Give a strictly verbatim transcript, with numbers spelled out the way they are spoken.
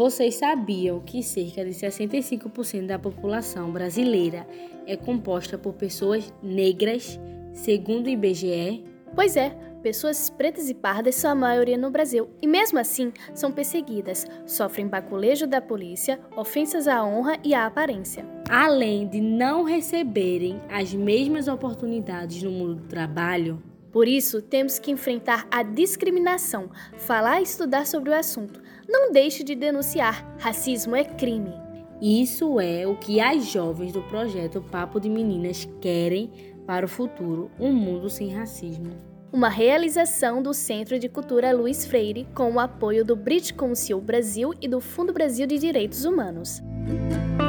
Vocês sabiam que cerca de sessenta e cinco por cento da população brasileira é composta por pessoas negras, segundo o I B G E? Pois é, pessoas pretas e pardas são a maioria no Brasil e mesmo assim são perseguidas, sofrem baculejo da polícia, ofensas à honra e à aparência. Além de não receberem as mesmas oportunidades no mundo do trabalho. Por isso, temos que enfrentar a discriminação, falar e estudar sobre o assunto. Não deixe de denunciar, racismo é crime. Isso é o que as jovens do projeto Papo de Meninas querem para o futuro, um mundo sem racismo. Uma realização do Centro de Cultura Luiz Freire com o apoio do British Council Brasil e do Fundo Brasil de Direitos Humanos.